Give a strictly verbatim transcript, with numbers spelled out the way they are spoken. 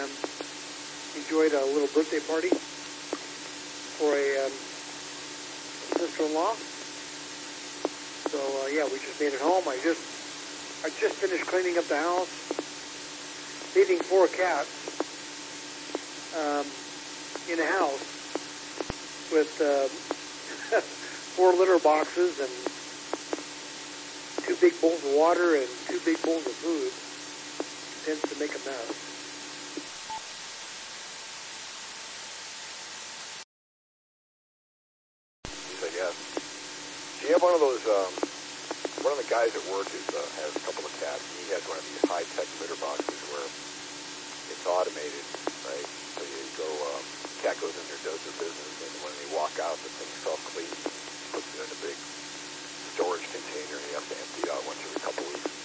um, enjoyed a little birthday party for a um, sister-in-law. So uh, yeah, we just made it home. I just I just finished cleaning up the house, feeding four cats um, in a house with uh, four litter boxes and two big bowls of water and two big bowls of food. Tends to make a mess. Yes, I guess. Do you have one of those, um, one of the guys at work is, uh, has a couple of cats, and he has one of these high-tech litter boxes where it's automated, right? So you go, um, cat goes in there, does their business, and when they walk out, the thing's self-clean, puts it in a big storage container, and you have to empty it out once every couple of weeks.